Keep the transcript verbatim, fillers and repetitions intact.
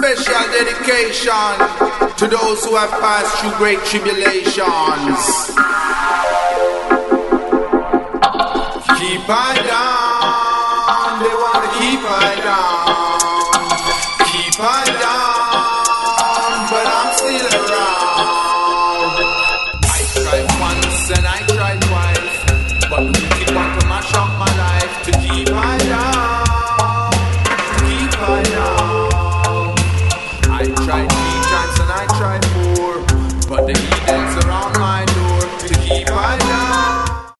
Special dedication to those who have passed through great tribulations. Keep on down.